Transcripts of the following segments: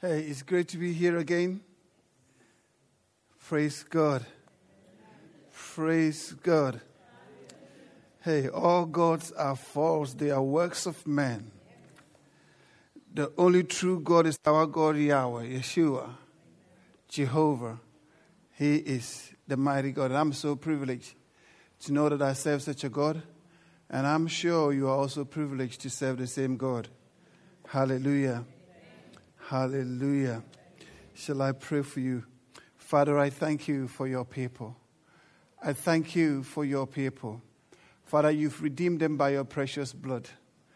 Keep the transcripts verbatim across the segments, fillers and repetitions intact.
Hey, it's great to be here again. Praise God. Praise God. Hey, all gods are false. They are works of men. The only true God is our God, Yahweh, Yeshua, Jehovah. He is the mighty God. And I'm so privileged to know that I serve such a God. And I'm sure you are also privileged to serve the same God. Hallelujah. Hallelujah. Shall I pray for you? Father, I thank you for your people. I thank you for your people. Father, you've redeemed them by your precious blood.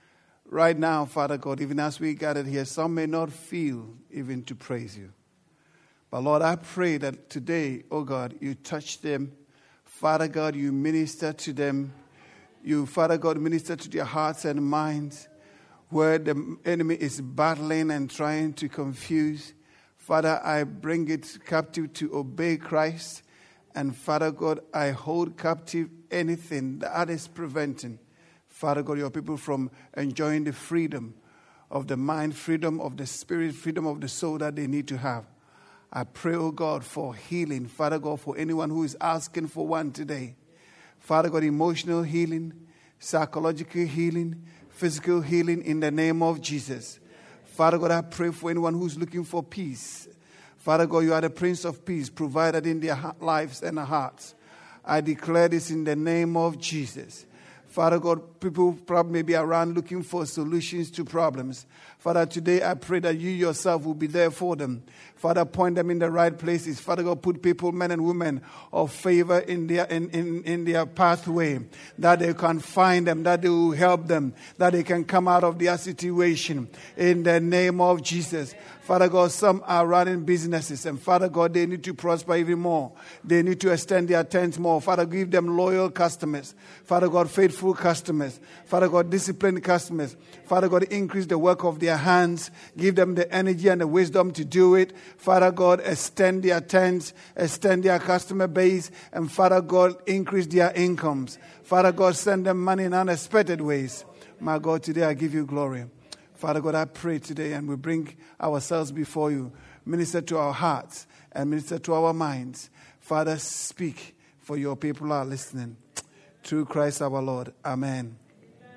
Right now, Father God, even as we gathered here, some may not feel even to praise you. But Lord, I pray that today, oh God, you touch them. Father God, you minister to them. You, Father God, minister to their hearts and minds, where the enemy is battling and trying to confuse. Father, I bring it captive to obey Christ. And Father God, I hold captive anything that is preventing, Father God, your people from enjoying the freedom of the mind, freedom of the spirit, freedom of the soul that they need to have. I pray, oh God, for healing. Father God, for anyone who is asking for one today. Father God, emotional healing, psychological healing, physical healing in the name of Jesus. Father God, I pray for anyone who's looking for peace. Father God, you are the Prince of Peace provided in their lives and their hearts. I declare this in the name of Jesus. Father God, people probably may be around looking for solutions to problems. Father, today I pray that you yourself will be there for them. Father, point them in the right places. Father God, put people, men and women of favor in their in, in, in their pathway, that they can find them, that they will help them, that they can come out of their situation. In the name of Jesus. Father God, some are running businesses, and Father God, they need to prosper even more. They need to extend their tents more. Father, give them loyal customers. Father God, faithful customers. Father God, disciplined customers. Father God, increase the work of their hands. Give them the energy and the wisdom to do it. Father God, extend their tents, extend their customer base, and Father God, increase their incomes. Father God, send them money in unexpected ways. My God, today I give you glory. Father God, I pray today and we bring ourselves before you. Minister to our hearts and minister to our minds. Father, speak, for your people are listening. Through Christ our Lord. Amen. Amen.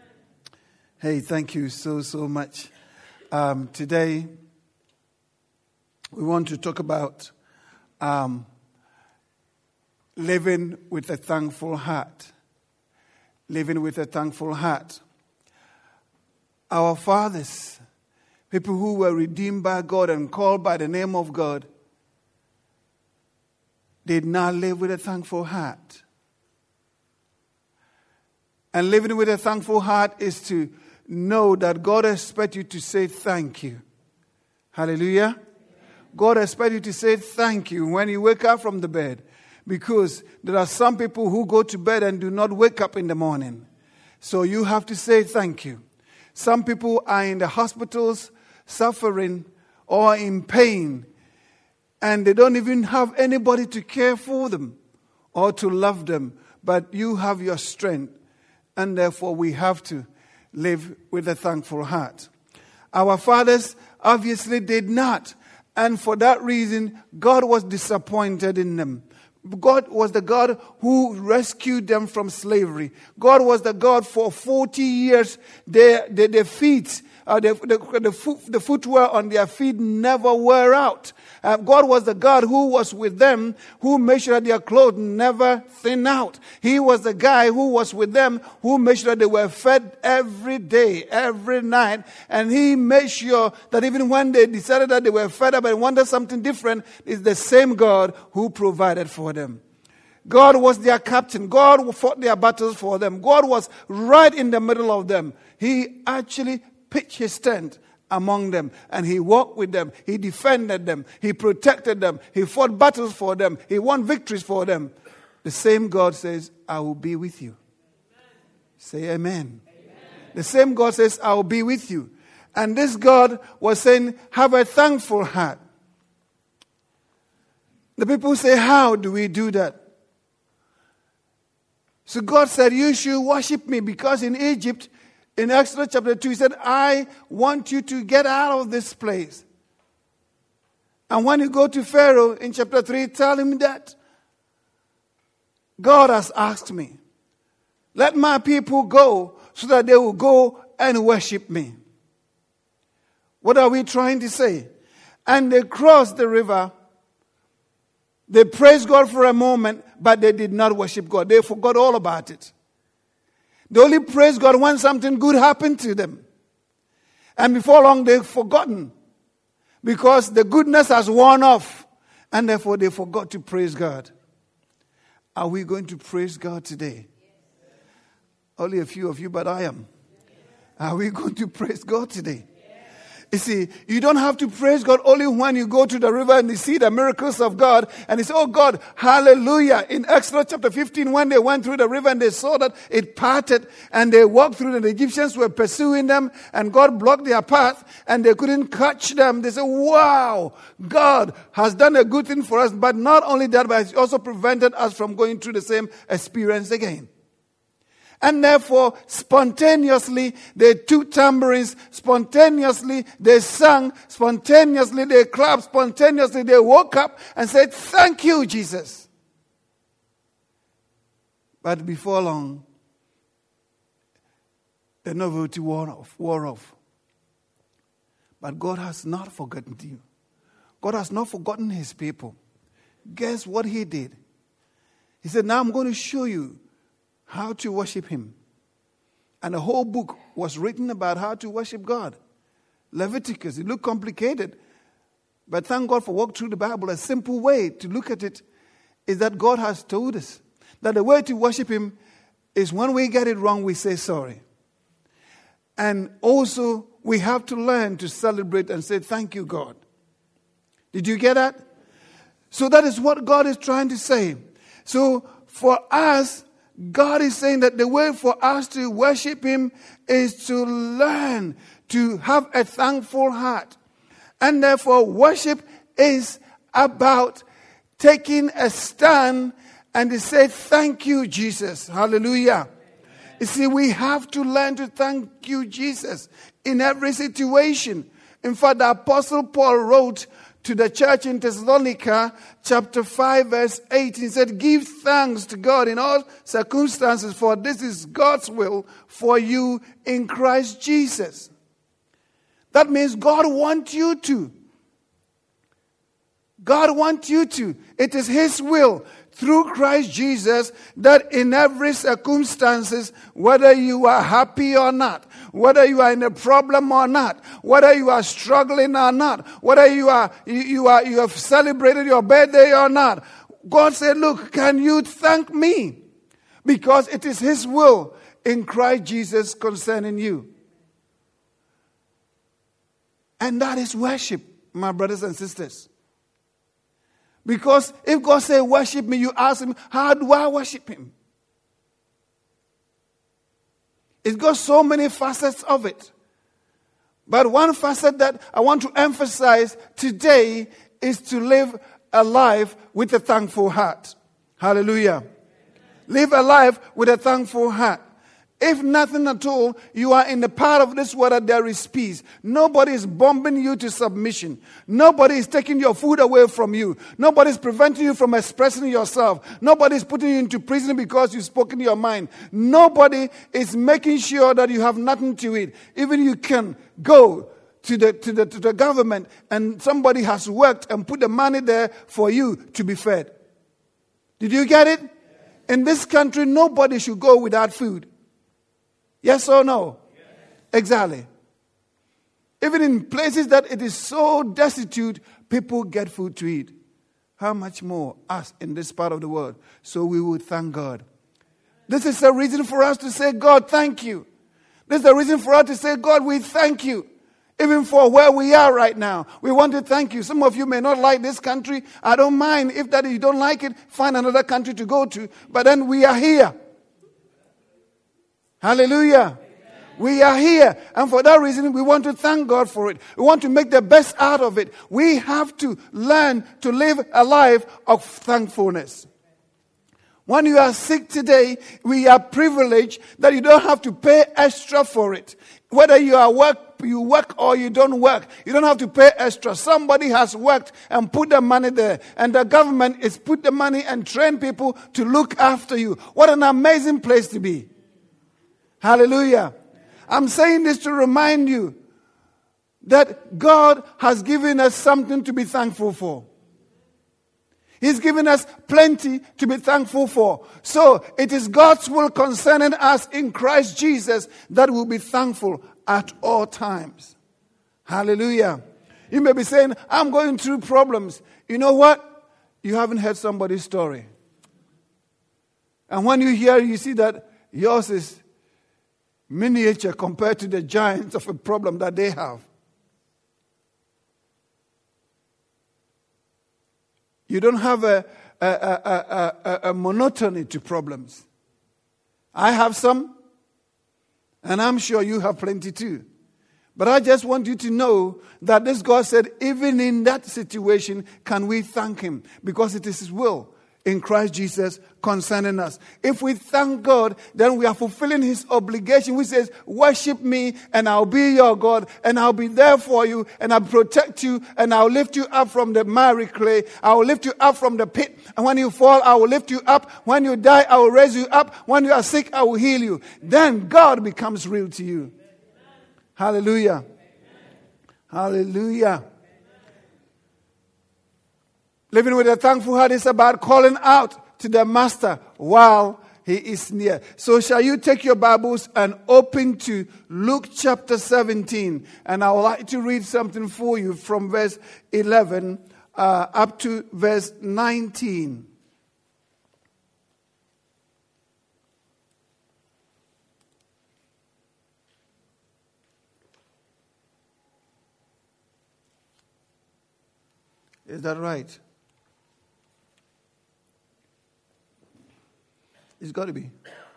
Hey, thank you so, so much. Um, today, we want to talk about um, living with a thankful heart. Living with a thankful heart. Our fathers, people who were redeemed by God and called by the name of God, did not live with a thankful heart. And living with a thankful heart is to know that God expects you to say thank you. Hallelujah. God expects you to say thank you when you wake up from the bed. Because there are some people who go to bed and do not wake up in the morning. So you have to say thank you. Some people are in the hospitals suffering or in pain, and they don't even have anybody to care for them or to love them. But you have your strength, and therefore we have to live with a thankful heart. Our fathers obviously did not, and for that reason, God was disappointed in them. God was the God who rescued them from slavery. God was the God for forty years. Their, their, their feet, uh, the, the, the, foot, the footwear on their feet never wear out. Uh, God was the God who was with them, who made sure that their clothes never thin out. He was the guy who was with them, who made sure that they were fed every day, every night. And he made sure that even when they decided that they were fed up and wanted something different, it's the same God who provided for them. God was their captain. God fought their battles for them. God was right in the middle of them. He actually pitched his tent among them, and he walked with them. He defended them. He protected them. He fought battles for them. He won victories for them. The same God says, I will be with you. Amen. Say amen. Amen. The same God says, I will be with you. And this God was saying, have a thankful heart. The people say, how do we do that? So God said, you should worship me, because in Egypt, in Exodus chapter two, he said, I want you to get out of this place. And when you go to Pharaoh in chapter three, tell him that God has asked me, let my people go so that they will go and worship me. What are we trying to say? And they crossed the river. They praised God for a moment, but they did not worship God. They forgot all about it. They only praised God when something good happened to them. And before long, they've forgotten. Because the goodness has worn off. And therefore, they forgot to praise God. Are we going to praise God today? Only a few of you, but I am. Are we going to praise God today? You see, you don't have to praise God only when you go to the river and you see the miracles of God. And you say, oh God, hallelujah. In Exodus chapter fifteen, when they went through the river and they saw that it parted and they walked through and the Egyptians were pursuing them and God blocked their path and they couldn't catch them. They said, wow, God has done a good thing for us. But not only that, but He also prevented us from going through the same experience again. And therefore, spontaneously, they took tambourines, spontaneously, they sang, spontaneously, they clapped, spontaneously, they woke up and said, thank you, Jesus. But before long, the novelty wore off, wore off. But God has not forgotten you. God has not forgotten His people. Guess what He did? He said, now I'm going to show you how to worship Him. And the whole book was written about how to worship God. Leviticus, it looked complicated. But thank God for walking through the Bible. A simple way to look at it is that God has told us that the way to worship Him is when we get it wrong, we say sorry. And also, we have to learn to celebrate and say, thank you, God. Did you get that? So that is what God is trying to say. So for us, God is saying that the way for us to worship Him is to learn to have a thankful heart. And therefore, worship is about taking a stand and to say, thank you, Jesus. Hallelujah. Amen. You see, we have to learn to thank you, Jesus, in every situation. In fact, the Apostle Paul wrote to the church in Thessalonica, chapter five, verse eight, he said, give thanks to God in all circumstances, for this is God's will for you in Christ Jesus. That means God wants you to. God wants you to. It is His will through Christ Jesus that in every circumstances, whether you are happy or not, whether you are in a problem or not, whether you are struggling or not, whether you are you, you are you have celebrated your birthday or not, God said, look, can you thank me? Because it is His will in Christ Jesus concerning you. And that is worship, my brothers and sisters. Because if God says worship me, you ask Him, how do I worship Him? It's got so many facets of it. But one facet that I want to emphasize today is to live a life with a thankful heart. Hallelujah. Live a life with a thankful heart. If nothing at all, you are in the part of this world that there is peace. Nobody is bombing you to submission. Nobody is taking your food away from you. Nobody is preventing you from expressing yourself. Nobody is putting you into prison because you spoke in your mind. Nobody is making sure that you have nothing to eat. Even you can go to the, to the, to the government and somebody has worked and put the money there for you to be fed. Did you get it? In this country, nobody should go without food. Yes or no? Yes. Exactly. Even in places that it is so destitute, people get food to eat. How much more us in this part of the world? So we would thank God. This is a reason for us to say, God, thank you. This is a reason for us to say, God, we thank you. Even for where we are right now. We want to thank you. Some of you may not like this country. I don't mind. If that you don't like it, find another country to go to. But then we are here. Hallelujah. Amen. We are here. And for that reason, we want to thank God for it. We want to make the best out of it. We have to learn to live a life of thankfulness. When you are sick today, we are privileged that you don't have to pay extra for it. Whether you are work you work or you don't work. You don't have to pay extra. Somebody has worked and put the money there. And the government is put the money and train people to look after you. What an amazing place to be. Hallelujah. I'm saying this to remind you that God has given us something to be thankful for. He's given us plenty to be thankful for. So it is God's will concerning us in Christ Jesus that we'll be thankful at all times. Hallelujah. You may be saying, I'm going through problems. You know what? You haven't heard somebody's story. And when you hear, you see that yours is miniature compared to the giants of a problem that they have. You don't have a, a, a, a, a monotony to problems. I have some, and I'm sure you have plenty too. But I just want you to know that this God said, even in that situation, can we thank Him? Because it is His will in Christ Jesus concerning us. If we thank God, then we are fulfilling His obligation, which says, worship me and I'll be your God and I'll be there for you and I'll protect you and I'll lift you up from the miry clay. I will lift you up from the pit, and when you fall, I will lift you up. When you die, I will raise you up. When you are sick, I will heal you. Then God becomes real to you. Amen. Hallelujah. Amen. Hallelujah. Amen. Living with a thankful heart is about calling out to the Master while He is near. So shall you take your Bibles and open to Luke chapter seventeen. And I would like to read something for you from verse eleven uh, up to verse nineteen. Is that right? It's got to be.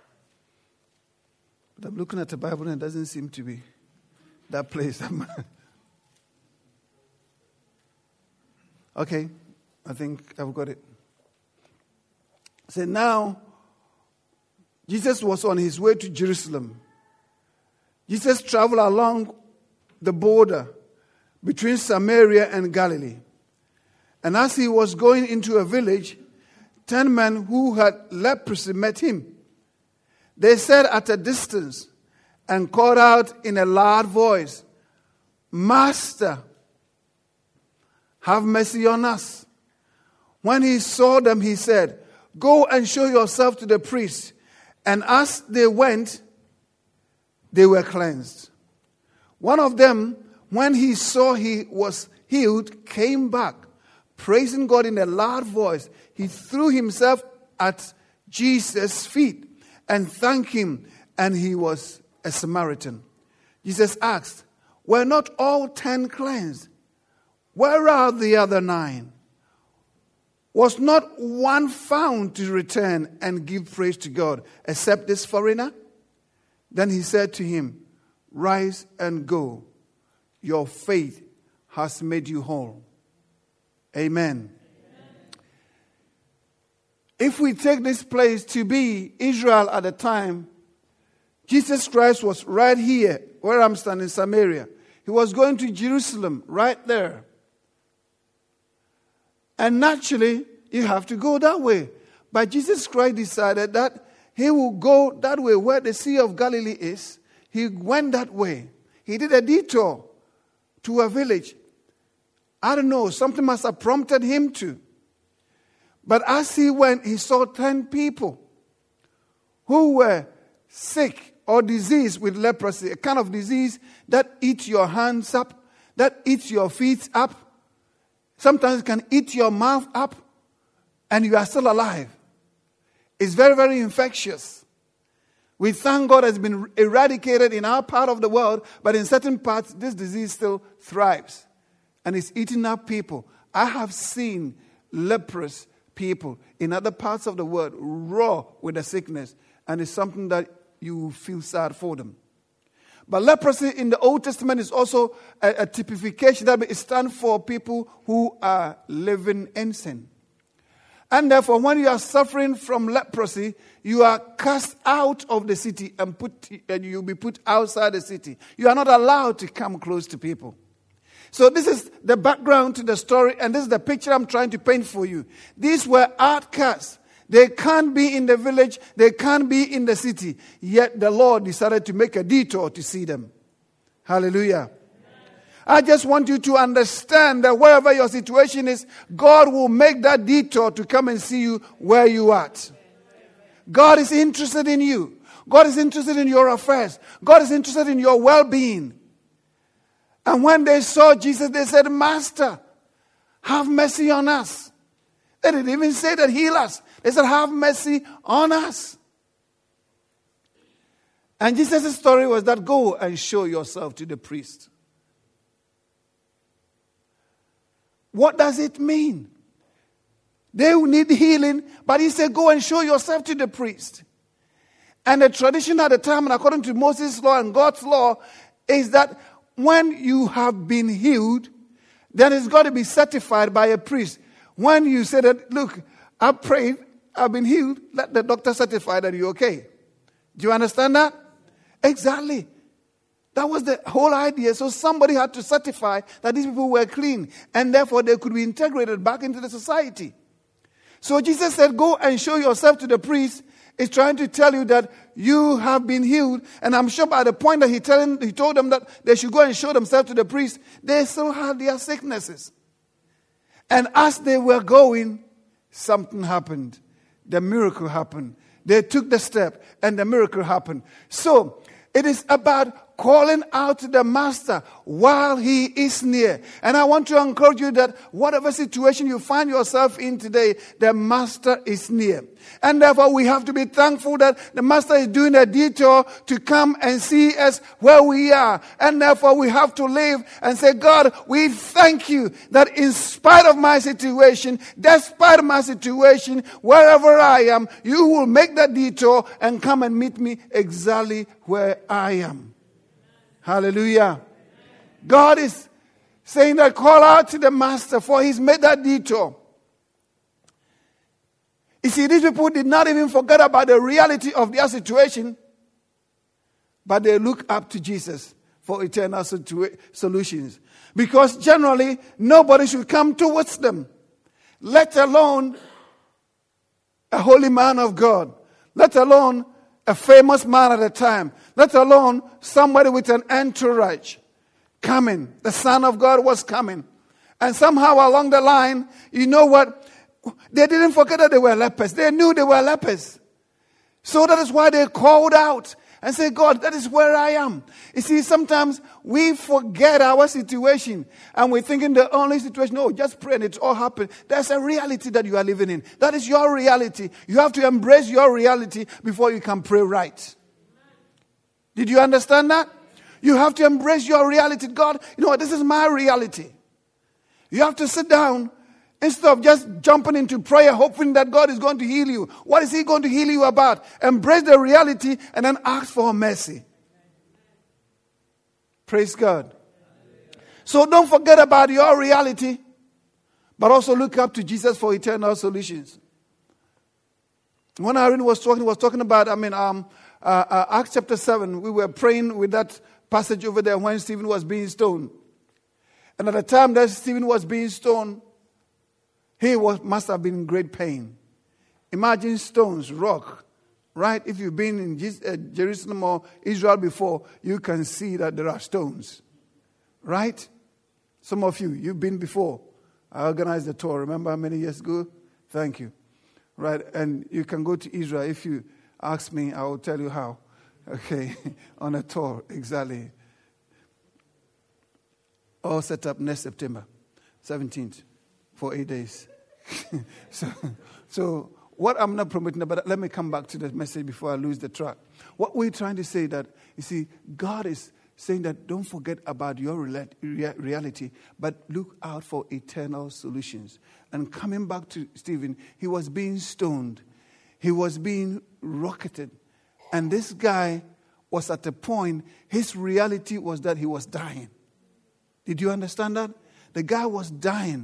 But I'm looking at the Bible and it doesn't seem to be that place. Okay, I think I've got it. So now, Jesus was on his way to Jerusalem. Jesus traveled along the border between Samaria and Galilee. And as he was going into a village, ten men who had leprosy met him. They said at a distance and called out in a loud voice, Master, have mercy on us. When he saw them, he said, Go and show yourself to the priest. And as they went, they were cleansed. One of them, when he saw he was healed, came back, praising God in a loud voice. He threw himself at Jesus' feet and thanked him, and he was a Samaritan. Jesus asked, Were not all ten cleansed? Where are the other nine? Was not one found to return and give praise to God, except this foreigner? Then he said to him, Rise and go. Your faith has made you whole. Amen. If we take this place to be Israel at the time, Jesus Christ was right here, where I'm standing in Samaria. He was going to Jerusalem, right there. And naturally, you have to go that way. But Jesus Christ decided that he will go that way where the Sea of Galilee is. He went that way. He did a detour to a village. I don't know, something must have prompted him to. But as he went, he saw ten people who were sick or diseased with leprosy, a kind of disease that eats your hands up, that eats your feet up, sometimes can eat your mouth up, and you are still alive. It's very, very infectious. We thank God has been eradicated in our part of the world, but in certain parts, this disease still thrives, and it's eating up people. I have seen leprous people in other parts of the world raw with the sickness, and it's something that you feel sad for them. But leprosy in the Old Testament is also a, a typification that it stands for people who are living in sin. And therefore, when you are suffering from leprosy, you are cast out of the city and put and you'll be put outside the city. You are not allowed to come close to people. So this is the background to the story, and this is the picture I'm trying to paint for you. These were outcasts. They can't be in the village. They can't be in the city. Yet the Lord decided to make a detour to see them. Hallelujah. I just want you to understand that wherever your situation is, God will make that detour to come and see you where you are at. God is interested in you. God is interested in your affairs. God is interested in your well-being. And when they saw Jesus, they said, Master, have mercy on us. They didn't even say that heal us. They said, have mercy on us. And Jesus' story was that go and show yourself to the priest. What does it mean? They will need healing, but he said, go and show yourself to the priest. And the tradition at the time, and according to Moses' law and God's law, is that when you have been healed, then it's got to be certified by a priest. When you say that, look, I prayed, I've been healed, let the doctor certify that you're okay. Do you understand that? Exactly. That was the whole idea. So somebody had to certify that these people were clean, and therefore they could be integrated back into the society. So Jesus said, go and show yourself to the priest. Is trying to tell you that you have been healed. And I'm sure by the point that he, telling, he told them that they should go and show themselves to the priest, they still had their sicknesses. And as they were going, something happened. The miracle happened. They took the step and the miracle happened. So it is about calling out to the master while he is near. And I want to encourage you that whatever situation you find yourself in today, the master is near. And therefore we have to be thankful that the master is doing a detour to come and see us where we are. And therefore we have to live and say, God, we thank you that in spite of my situation, despite my situation, wherever I am, you will make that detour and come and meet me exactly where I am. Hallelujah. God is saying that call out to the master, for he's made that detour. You see, these people did not even forget about the reality of their situation, but they look up to Jesus for eternal situa- solutions. Because generally, nobody should come towards them, let alone a holy man of God, let alone a famous man at the time, let alone somebody with an entourage coming. The Son of God was coming. And somehow along the line, you know what? They didn't forget that they were lepers. They knew they were lepers. So that is why they called out and said, God, that is where I am. You see, sometimes we forget our situation and we're thinking the only situation, oh, just pray and it's all happened. There's a reality that you are living in. That is your reality. You have to embrace your reality before you can pray right. Did you understand that? You have to embrace your reality. God, you know what, this is my reality. You have to sit down instead of just jumping into prayer, hoping that God is going to heal you. What is he going to heal you about? Embrace the reality and then ask for mercy. Praise God. So don't forget about your reality, but also look up to Jesus for eternal solutions. When Irene was talking, was talking about, I mean, um, uh, uh, Acts chapter seven, we were praying with that passage over there when Stephen was being stoned. And at the time that Stephen was being stoned, he was, must have been in great pain. Imagine stones, rock, right? If you've been in Jerusalem or Israel before, you can see that there are stones, right? Some of you, you've been before. I organized a tour, remember many years ago? Thank you. Right, and you can go to Israel. If you ask me, I will tell you how. Okay, on a tour, exactly. All set up next September seventeenth for eight days. so, so what I'm not promoting, but let me come back to the message before I lose the track. What we're trying to say that, you see, God is saying that don't forget about your reality, but look out for eternal solutions. And coming back to Stephen, he was being stoned. He was being rocketed. And this guy was at a point, his reality was that he was dying. Did you understand that? The guy was dying.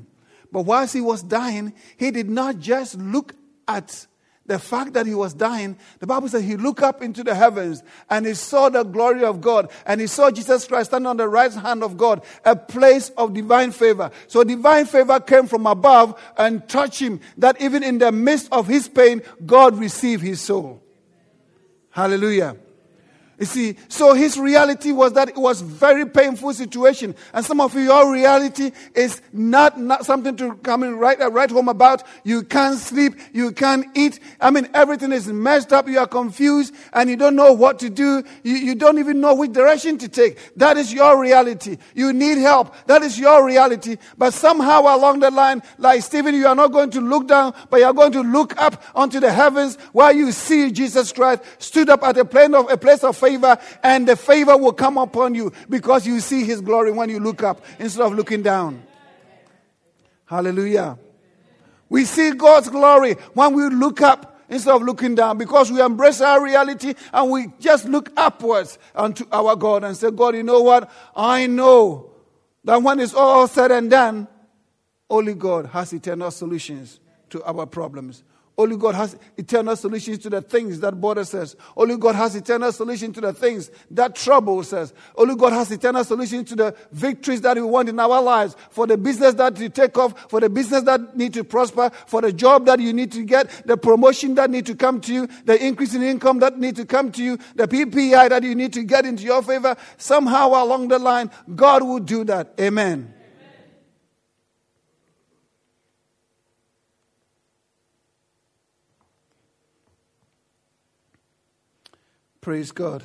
But whilst he was dying, he did not just look at the fact that he was dying. The Bible says he looked up into the heavens and he saw the glory of God. And he saw Jesus Christ standing on the right hand of God, a place of divine favor. So divine favor came from above and touched him, that even in the midst of his pain, God received his soul. Hallelujah. You see, so his reality was that it was very painful situation. And some of you, your reality is not, not something to come and write, uh, write home about. You can't sleep. You can't eat. I mean, everything is messed up. You are confused and you don't know what to do. You, you don't even know which direction to take. That is your reality. You need help. That is your reality. But somehow along the line, like Stephen, you are not going to look down, but you are going to look up onto the heavens while you see Jesus Christ stood up at a plane of a place of faith. Favor, and the favor will come upon you because you see his glory when you look up instead of looking down. Hallelujah. We see God's glory when we look up instead of looking down, because we embrace our reality and we just look upwards unto our God and say, God, you know what? I know that when it's all said and done, only God has eternal solutions to our problems. Only God has eternal solutions to the things that bothers us. Only God has eternal solutions to the things that troubles us. Only God has eternal solutions to the victories that we want in our lives. For the business that you take off, for the business that need to prosper, for the job that you need to get, the promotion that need to come to you, the increase in income that need to come to you, the P P I that you need to get into your favor. Somehow along the line, God will do that. Amen. Praise God.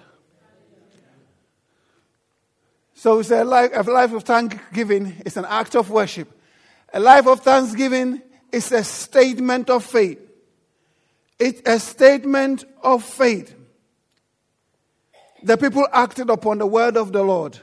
So we say a life, a life of thanksgiving is an act of worship. A life of thanksgiving is a statement of faith. It's a statement of faith. The people acted upon the word of the Lord.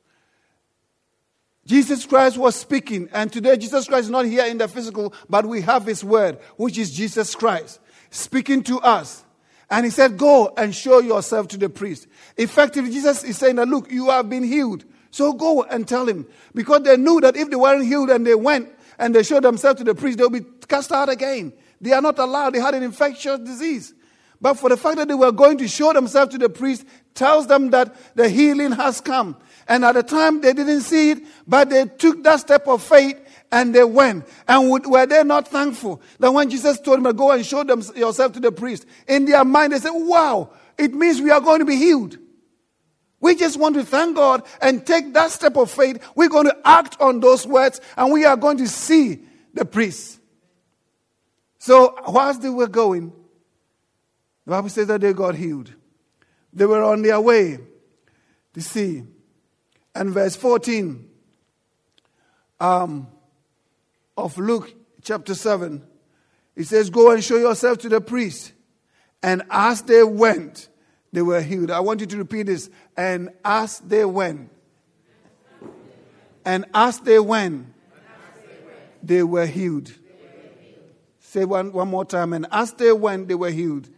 Jesus Christ was speaking, and today Jesus Christ is not here in the physical, but we have his word, which is Jesus Christ, speaking to us. And he said, go and show yourself to the priest. Effectively, Jesus is saying that, look, you have been healed. So go and tell him. Because they knew that if they weren't healed and they went and they showed themselves to the priest, they'll be cast out again. They are not allowed. They had an infectious disease. But for the fact that they were going to show themselves to the priest tells them that the healing has come. And at the time, they didn't see it, but they took that step of faith and they went. And were they not thankful that when Jesus told them, go and show them yourself to the priest, in their mind they said, wow, it means we are going to be healed. We just want to thank God and take that step of faith. We're going to act on those words and we are going to see the priest. So whilst they were going, the Bible says that they got healed. They were on their way to see. And verse fourteen um, of Luke chapter seven, it says, go and show yourself to the priest. And as they went, they were healed. I want you to repeat this. And as they went, and as they went, they were healed. Say one, one more time. And as they went, they were healed.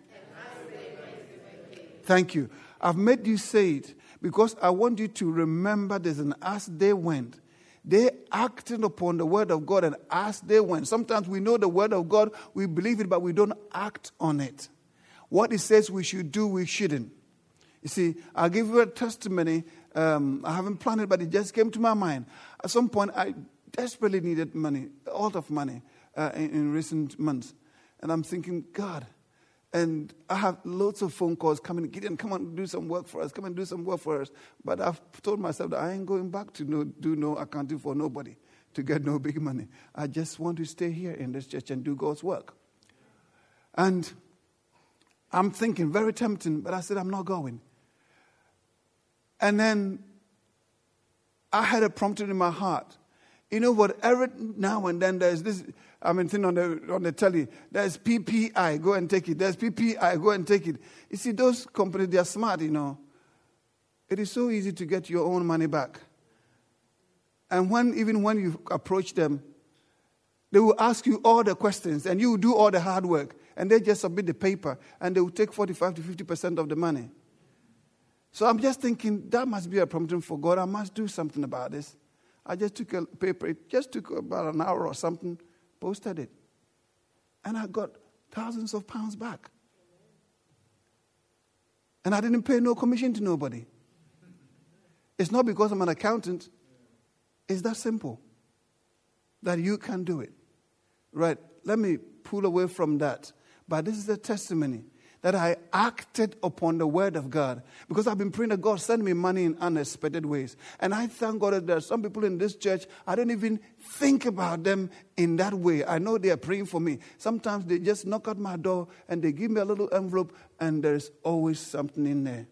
Thank you. I've made you say it because I want you to remember this. And as they went, they acted upon the word of God. And as they went, sometimes we know the word of God, we believe it, but we don't act on it. What it says we should do, we shouldn't. You see, I'll give you a testimony. Um, I haven't planned it, but it just came to my mind. At some point, I desperately needed money, a lot of money uh, in, in recent months. And I'm thinking, God, and I have lots of phone calls coming, Gideon, come on, do some work for us, come and do some work for us. But I've told myself that I ain't going back to no, do no accounting for nobody, to get no big money. I just want to stay here in this church and do God's work. And I'm thinking, very tempting, but I said, I'm not going. And then I had a prompting in my heart. You know what, every now and then there's this, I mean, thing on the on the telly, there's P P I, go and take it. There's P P I, go and take it. You see, those companies, they are smart, you know. It is so easy to get your own money back. And when even when you approach them, they will ask you all the questions, and you will do all the hard work. And they just submit the paper, and they will take forty-five to fifty percent of the money. So I'm just thinking, that must be a prompting for God. I must do something about this. I just took a paper. It just took about an hour or something, posted it. And I got thousands of pounds back. And I didn't pay no commission to nobody. It's not because I'm an accountant. It's that simple. That you can do it. Right, let me pull away from that. But this is a testimony that I acted upon the word of God. Because I've been praying that God send me money in unexpected ways. And I thank God that there are some people in this church, I don't even think about them in that way. I know they are praying for me. Sometimes they just knock at my door and they give me a little envelope and there's always something in there.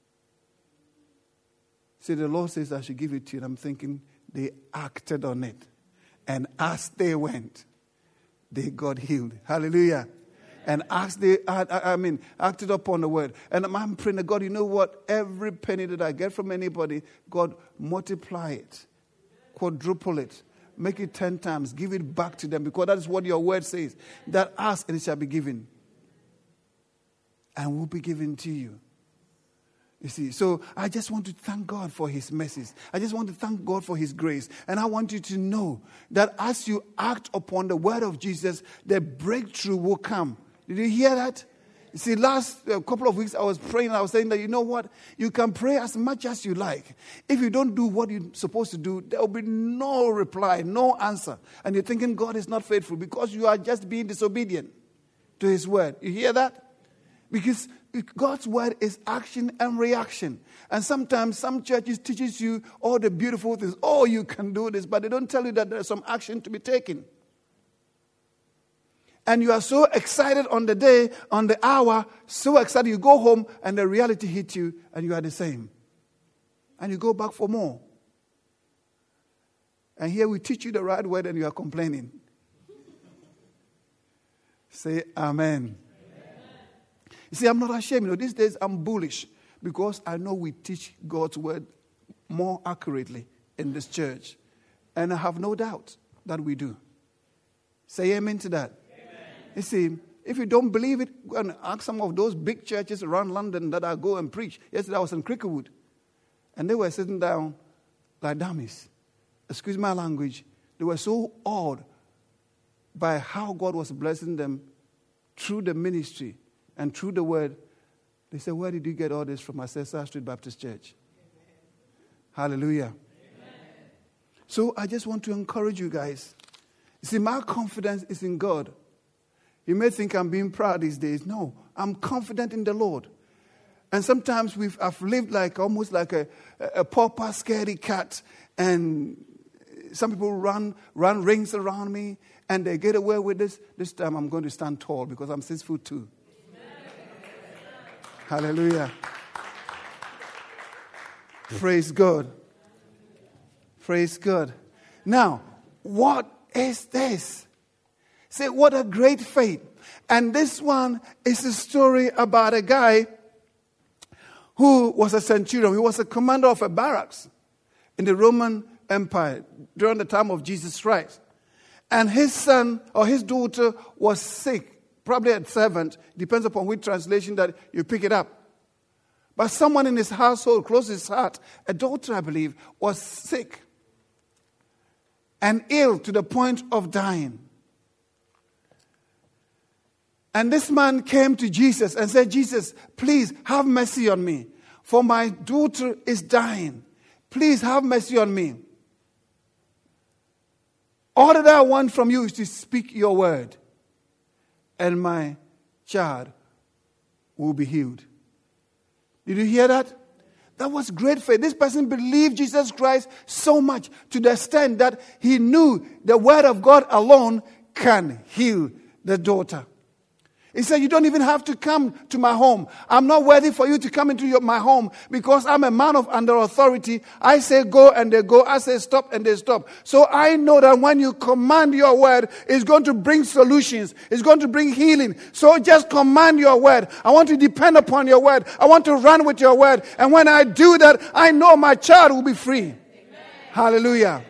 See, the Lord says I should give it to you. And I'm thinking they acted on it. And as they went, they got healed. Hallelujah. And as they, I, I mean, acted upon the word. And I'm praying to God, you know what? Every penny that I get from anybody, God, multiply it. Quadruple it. Make it ten times. Give it back to them. Because that is what your word says. That ask and it shall be given. And will be given to you. You see, so I just want to thank God for his mercies. I just want to thank God for his grace. And I want you to know that as you act upon the word of Jesus, the breakthrough will come. Did you hear that? You see, last uh, couple of weeks I was praying and I was saying that, you know what? You can pray as much as you like. If you don't do what you're supposed to do, there will be no reply, no answer. And you're thinking God is not faithful because you are just being disobedient to his word. You hear that? Because God's word is action and reaction. And sometimes some churches teaches you all the beautiful things. Oh, you can do this, but they don't tell you that there's some action to be taken. And you are so excited on the day, on the hour, so excited. You go home and the reality hits you and you are the same. And you go back for more. And here we teach you the right word and you are complaining. Say amen. You see, I'm not ashamed. You know, these days I'm bullish because I know we teach God's word more accurately in this church. And I have no doubt that we do. Say amen to that. Amen. You see, if you don't believe it, go and ask some of those big churches around London that I go and preach. Yesterday I was in Cricklewood. And they were sitting down like dummies. Excuse my language. They were so awed by how God was blessing them through the ministry. And through the word, they said, where did you get all this from? I said, South Street Baptist Church. Amen. Hallelujah. Amen. So I just want to encourage you guys. You see, my confidence is in God. You may think I'm being proud these days. No, I'm confident in the Lord. And sometimes we've I've lived like almost like a, a pauper, scaredy cat. And some people run, run rings around me. And they get away with this. This time I'm going to stand tall because I'm six foot two. Hallelujah. Praise God. Praise God. Now, what is this? Say, what a great faith. And this one is a story about a guy who was a centurion. He was a commander of a barracks in the Roman Empire during the time of Jesus Christ. And his son or his daughter was sick. Probably a servant, depends upon which translation that you pick it up. But someone in his household, close to his heart, a daughter, I believe, was sick and ill to the point of dying. And this man came to Jesus and said, Jesus, please have mercy on me, for my daughter is dying. Please have mercy on me. All that I want from you is to speak your word. And my child will be healed. Did you hear that? That was great faith. This person believed Jesus Christ so much to the extent that he knew the word of God alone can heal the daughter. He said, you don't even have to come to my home. I'm not worthy for you to come into your, my home because I'm a man of under authority. I say go and they go. I say stop and they stop. So I know that when you command your word, it's going to bring solutions. It's going to bring healing. So just command your word. I want to depend upon your word. I want to run with your word. And when I do that, I know my child will be free. Amen. Hallelujah. Amen.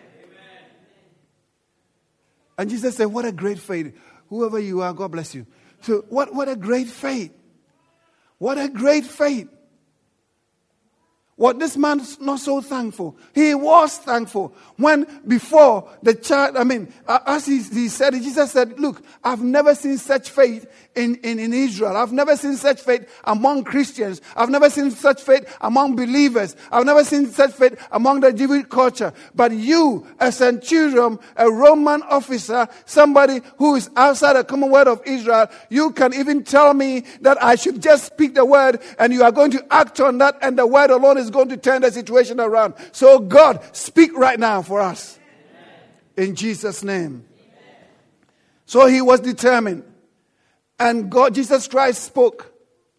And Jesus said, what a great faith. Whoever you are, God bless you. So what, what a great faith. What a great faith. What this man's not so thankful. He was thankful when before the child, I mean, uh, as he, he said, Jesus said, look, I've never seen such faith in, in, in Israel. I've never seen such faith among Christians. I've never seen such faith among believers. I've never seen such faith among the Jewish culture. But you, a centurion, a Roman officer, somebody who is outside the Commonwealth of Israel, you can even tell me that I should just speak the word and you are going to act on that, and the word alone is going to turn the situation around. So God, speak right now for us. Amen. In Jesus' name. Amen. So he was determined. And God, Jesus Christ spoke.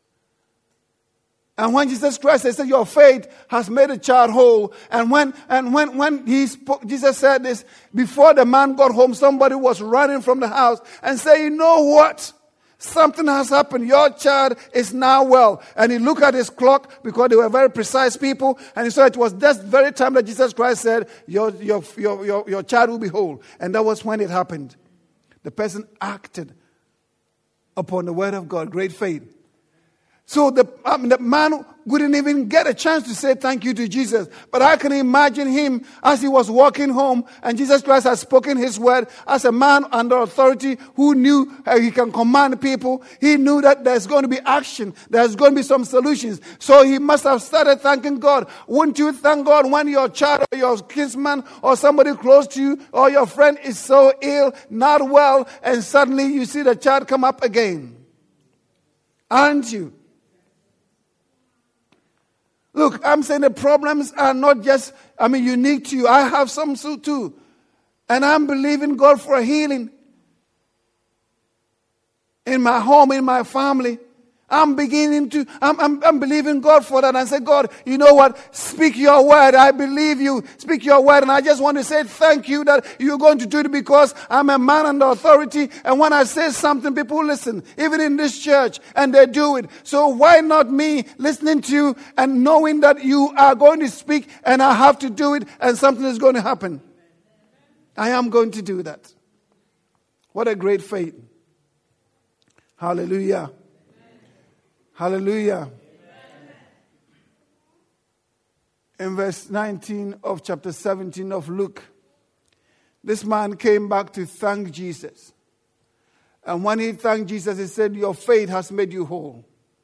And when Jesus Christ said, your faith has made a child whole. And when and when, when he spoke, Jesus said this, before the man got home, somebody was running from the house and said, you know what? Something has happened. Your child is now well. And he looked at his clock because they were very precise people. And he saw it was that very time that Jesus Christ said, your, your, your, your, your child will be whole. And that was when it happened. The person acted upon the word of God. Great faith. So the, I mean, the man wouldn't even get a chance to say thank you to Jesus. But I can imagine him as he was walking home and Jesus Christ had spoken his word as a man under authority who knew how he can command people. He knew that there's going to be action. There's going to be some solutions. So he must have started thanking God. Wouldn't you thank God when your child or your kinsman or somebody close to you or your friend is so ill, not well, and suddenly you see the child come up again? Aren't you? Look, I'm saying the problems are not just, I mean, unique to you. I have some too. And I'm believing God for a healing in my home, in my family. I'm beginning to, I'm, I'm, I'm believing God for that. And I say, God, you know what? Speak your word. I believe you. Speak your word. And I just want to say thank you that you're going to do it because I'm a man under authority. And when I say something, people listen, even in this church, and they do it. So why not me listening to you and knowing that you are going to speak and I have to do it and something is going to happen? I am going to do that. What a great faith. Hallelujah. Hallelujah. Amen. In verse nineteen of chapter seventeen of Luke, this man came back to thank Jesus. And when he thanked Jesus, he said, your faith has made you whole.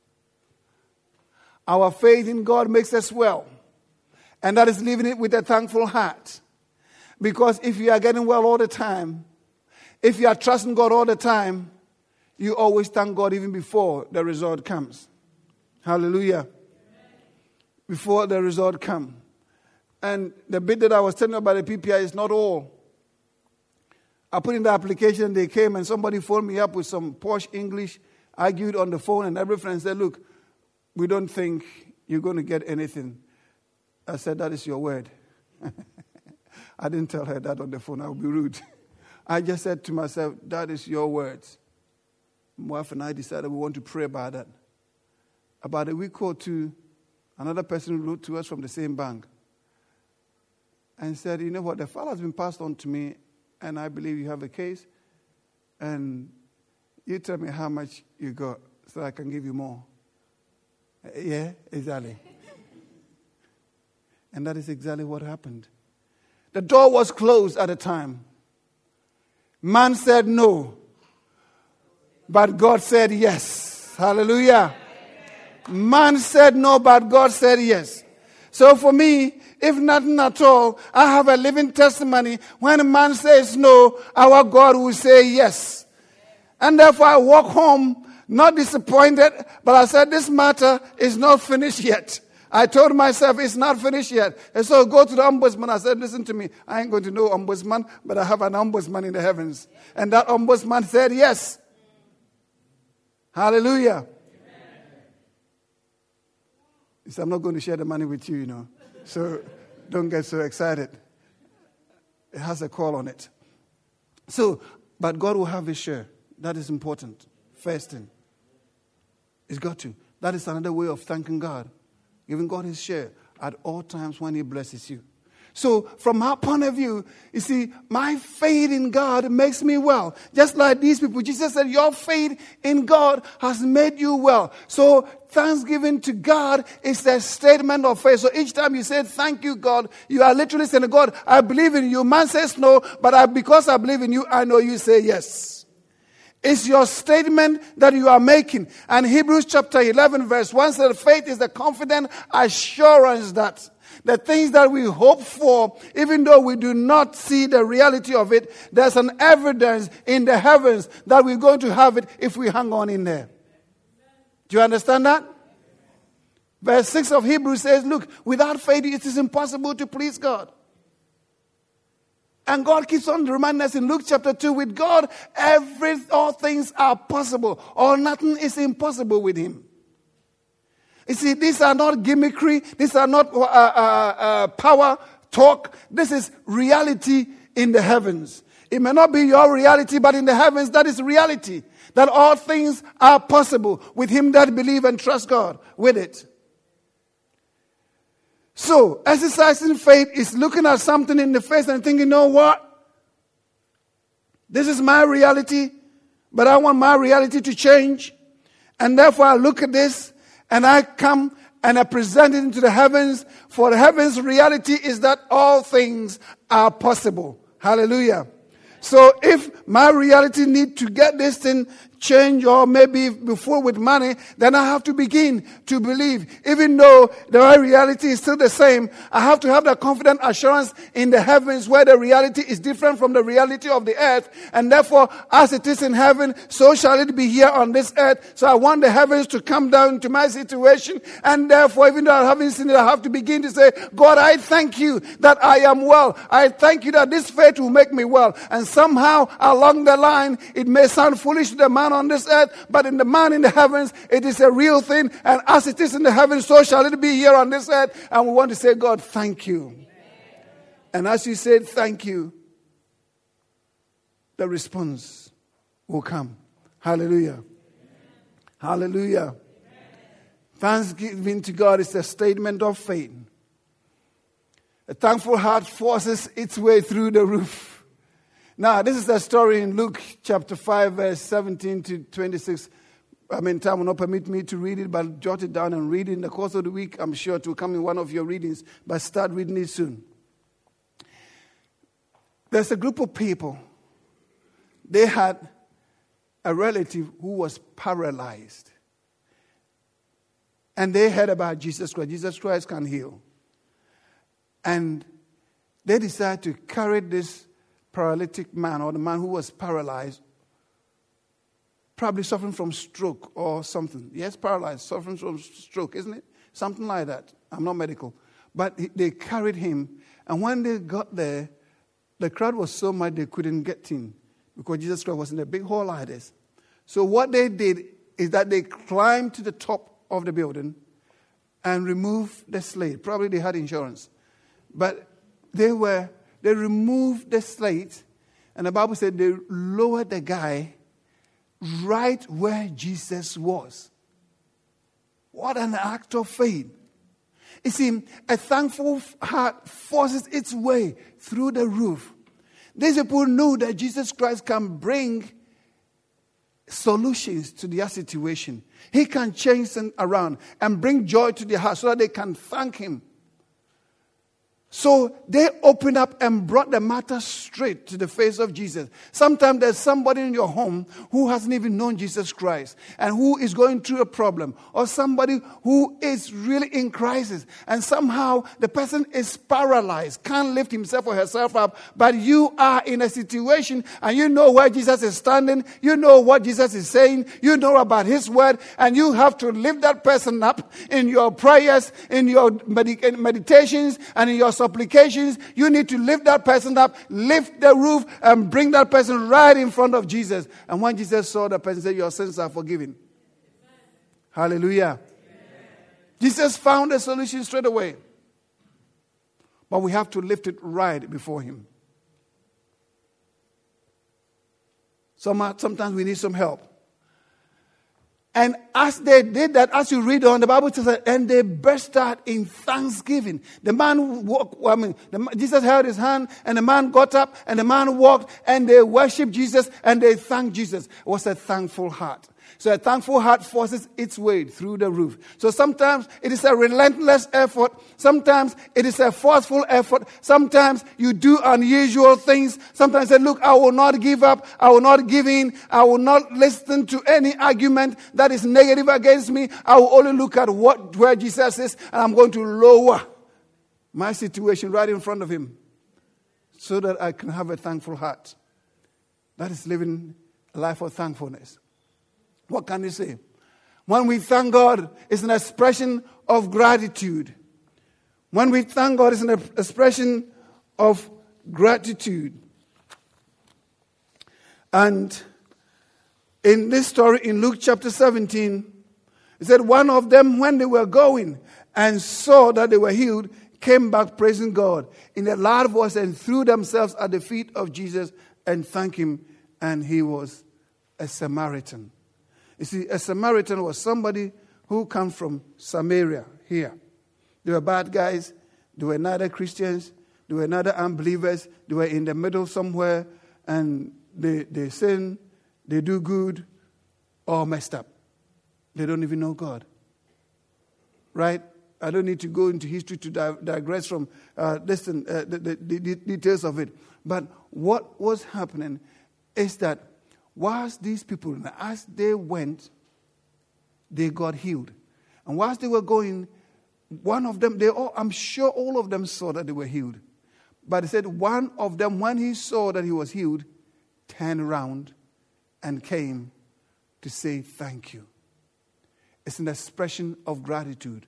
Our faith in God makes us well. And that is living it with a thankful heart. Because if you are getting well all the time, if you are trusting God all the time, you always thank God even before the result comes. Hallelujah. Amen. Before the result comes. And the bit that I was telling you about the P P I is not all. I put in the application, they came and somebody phoned me up with some posh English, argued on the phone and everything and said, look, we don't think you're going to get anything. I said, that is your word. I didn't tell her that on the phone. I would be rude. I just said to myself, that is your words. My wife and I decided we want to pray about that. About a week or two, another person wrote to us from the same bank and said, you know what, the file has been passed on to me and I believe you have a case and you tell me how much you got so I can give you more. Yeah, exactly. And that is exactly what happened. The door was closed at the time. Man said no. But God said yes. Hallelujah. Man said no, but God said yes. So for me, if nothing at all, I have a living testimony. When a man says no, our God will say yes. And therefore I walk home, not disappointed, but I said this matter is not finished yet. I told myself it's not finished yet. And so I go to the ombudsman. I said, listen to me. I ain't going to know ombudsman, but I have an ombudsman in the heavens. And that ombudsman said yes. Hallelujah. He said, I'm not going to share the money with you, you know. So don't get so excited. It has a call on it. So, but God will have his share. That is important. First thing. It's got to. That is another way of thanking God. Giving God his share at all times when he blesses you. So from our point of view, you see, my faith in God makes me well. Just like these people, Jesus said, your faith in God has made you well. So thanksgiving to God is a statement of faith. So each time you say, thank you, God, you are literally saying, God, I believe in you. Man says no, but I, because I believe in you, I know you say yes. It's your statement that you are making. And Hebrews chapter eleven verse one says, faith is the confident assurance that the things that we hope for, even though we do not see the reality of it, there's an evidence in the heavens that we're going to have it if we hang on in there. Do you understand that? Verse six of Hebrews says, look, without faith it is impossible to please God. And God keeps on reminding us in Luke chapter two, with God, every all things are possible, or nothing is impossible with him. You see, these are not gimmickry. These are not uh, uh, uh, power talk. This is reality in the heavens. It may not be your reality, but in the heavens, that is reality. That all things are possible with him that believe and trust God with it. So, exercising faith is looking at something in the face and thinking, you know what? This is my reality, but I want my reality to change. And therefore, I look at this and I come and I present it into the heavens. For the heavens' reality is that all things are possible. Hallelujah. So if my reality need to get this thing change, or maybe before with money, then I have to begin to believe. Even though the reality is still the same, I have to have that confident assurance in the heavens where the reality is different from the reality of the earth. And therefore, as it is in heaven, so shall it be here on this earth. So I want the heavens to come down to my situation. And therefore, even though I haven't seen it, I have to begin to say, God, I thank you that I am well. I thank you that this faith will make me well. And somehow along the line, it may sound foolish to the man on this earth, but in the man in the heavens, it is a real thing. And as it is in the heavens, so shall it be here on this earth. And we want to say, God, thank you. Amen. And as you said, thank you, the response will come. Hallelujah. Amen. Hallelujah. Amen. Thanksgiving to God is a statement of faith. A thankful heart forces its way through the roof. Now, this is the story in Luke chapter five, verse seventeen to twenty-six. I mean, time will not permit me to read it, but jot it down and read it in the course of the week. I'm sure it will come in one of your readings, but start reading it soon. There's a group of people. They had a relative who was paralyzed. And they heard about Jesus Christ. Jesus Christ can heal. And they decided to carry this paralytic man, or the man who was paralyzed, probably suffering from stroke or something. Yes, paralyzed, suffering from stroke, isn't it? Something like that. I'm not medical. But they carried him, and when they got there, the crowd was so much they couldn't get in, because Jesus Christ was in a big hall like this. So what they did is that they climbed to the top of the building and removed the slate. Probably they had insurance. But they were... They removed the slate, and the Bible said they lowered the guy right where Jesus was. What an act of faith. You see, a thankful heart forces its way through the roof. These people knew that Jesus Christ can bring solutions to their situation. He can change them around and bring joy to their heart so that they can thank him. So they opened up and brought the matter straight to the face of Jesus. Sometimes there's somebody in your home who hasn't even known Jesus Christ and who is going through a problem, or somebody who is really in crisis, and somehow the person is paralyzed, can't lift himself or herself up, but you are in a situation and you know where Jesus is standing, you know what Jesus is saying, you know about his word, and you have to lift that person up in your prayers, in your med- meditations, and in your supplications. You need to lift that person up, lift the roof, and bring that person right in front of Jesus. And when Jesus saw the person, he said, your sins are forgiven. Amen. Hallelujah. Amen. Jesus found a solution straight away. But we have to lift it right before him. Some, sometimes we need some help. And as they did that, as you read on, the Bible says that, and they burst out in thanksgiving. The man walked, I mean, the, Jesus held his hand, and the man got up, and the man walked, and they worshiped Jesus, and they thanked Jesus. It was a thankful heart. So a thankful heart forces its way through the roof. So sometimes it is a relentless effort. Sometimes it is a forceful effort. Sometimes you do unusual things. Sometimes you say, look, I will not give up. I will not give in. I will not listen to any argument that is negative against me. I will only look at what where Jesus is, and I'm going to lower my situation right in front of him so that I can have a thankful heart. That is living a life of thankfulness. What can you say? When we thank God, it's an expression of gratitude. When we thank God, it's an expression of gratitude. And in this story, in Luke chapter seventeen, it said, one of them, when they were going and saw that they were healed, came back praising God in a loud voice and threw themselves at the feet of Jesus and thanked him. And he was a Samaritan. You see, a Samaritan was somebody who came from Samaria here. They were bad guys. They were neither Christians. They were neither unbelievers. They were in the middle somewhere, and they, they sin, they do good, or messed up. They don't even know God. Right? I don't need to go into history to digress from uh, listen, uh, the, the, the details of it. But what was happening is that whilst these people, as they went, they got healed. And whilst they were going, one of them, they all, I'm sure all of them saw that they were healed. But he said one of them, when he saw that he was healed, turned around and came to say thank you. It's an expression of gratitude.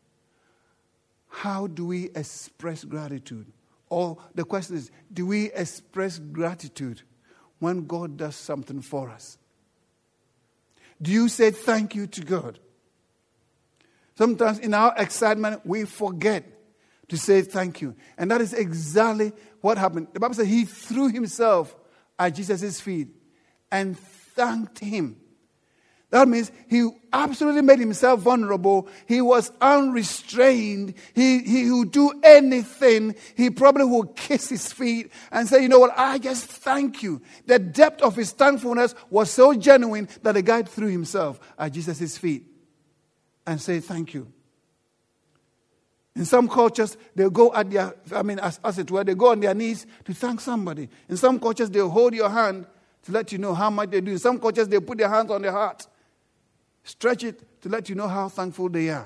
How do we express gratitude? Or the question is, do we express gratitude when God does something for us? Do you say thank you to God? Sometimes in our excitement, we forget to say thank you. And that is exactly what happened. The Bible says he threw himself at Jesus' feet and thanked him. That means he absolutely made himself vulnerable. He was unrestrained. He, he would do anything. He probably would kiss his feet and say, you know what, I just thank you. The depth of his thankfulness was so genuine that the guy threw himself at Jesus' feet and said, thank you. In some cultures, they'll go at their, I mean, as, as it were, they go on their knees to thank somebody. In some cultures, they'll hold your hand to let you know how much they do. In some cultures, they put their hands on their heart. Stretch it to let you know how thankful they are.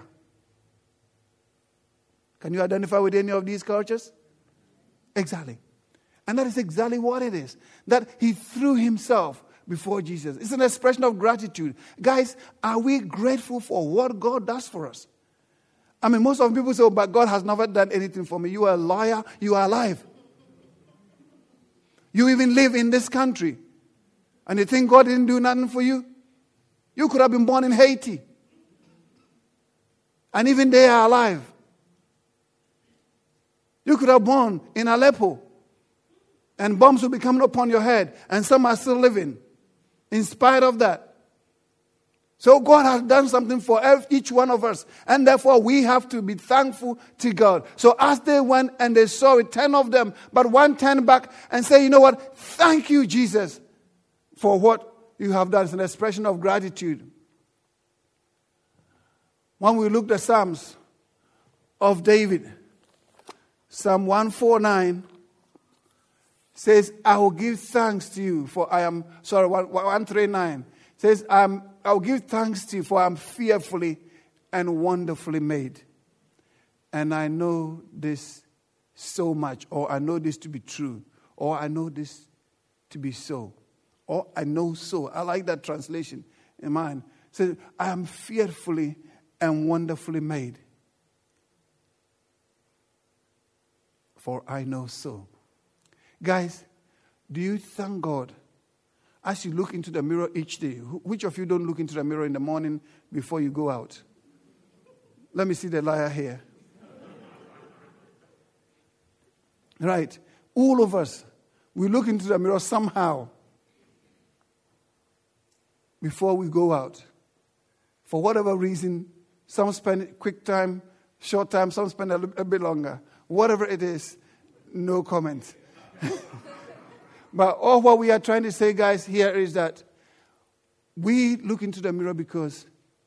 Can you identify with any of these cultures? Exactly. And that is exactly what it is. That he threw himself before Jesus. It's an expression of gratitude. Guys, are we grateful for what God does for us? I mean, most of the people say, oh, but God has never done anything for me. You are a liar. You are alive. You even live in this country. And you think God didn't do nothing for you? You could have been born in Haiti. And even they are alive. You could have born in Aleppo. And bombs will be coming upon your head. And some are still living. In spite of that. So God has done something for each one of us. And therefore we have to be thankful to God. So as they went and they saw it, ten of them. But one turned back and said, you know what? Thank you, Jesus, for what you have done. It's an expression of gratitude. When we look at the Psalms of David, Psalm one forty-nine says, I will give thanks to you for I am, sorry, one thirty-nine says, I am, I will give thanks to you for I am fearfully and wonderfully made. And I know this so much, or I know this to be true, or I know this to be so. Or I know so. I like that translation in mine. It says, I am fearfully and wonderfully made. For I know so. Guys, do you thank God as you look into the mirror each day? Which of you don't look into the mirror in the morning before you go out? Let me see the liar here. Right. All of us, we look into the mirror somehow before we go out. For whatever reason, some spend quick time, short time, some spend a, a bit longer. Whatever it is, no comment. But all what we are trying to say, guys, here is that we look into the mirror because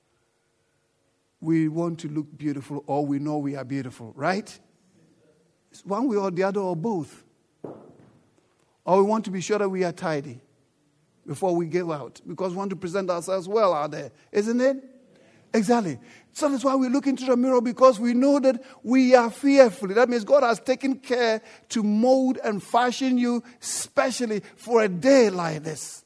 we want to look beautiful, or we know we are beautiful, right? It's one way or the other, or both. Or we want to be sure that we are tidy before we go out, because we want to present ourselves well out there, isn't it? Exactly. So that's why we look into the mirror, because we know that we are fearfully. That means God has taken care to mold and fashion you specially for a day like this.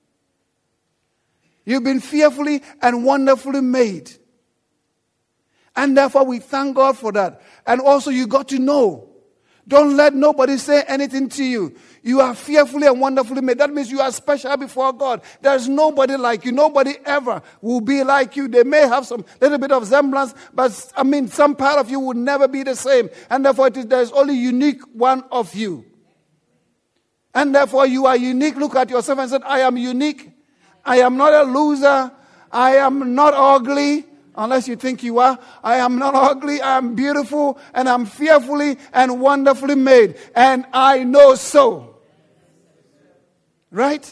You've been fearfully and wonderfully made. And therefore we thank God for that. And also you got to know. Don't let nobody say anything to you. You are fearfully and wonderfully made. That means you are special before God. There's nobody like you. Nobody ever will be like you. They may have some little bit of semblance, but I mean, some part of you will never be the same. And therefore, it is, there's only unique one of you. And therefore, you are unique. Look at yourself and say, I am unique. I am not a loser. I am not ugly. Unless you think you are. I am not ugly, I am beautiful, and I'm fearfully and wonderfully made. And I know so. Right?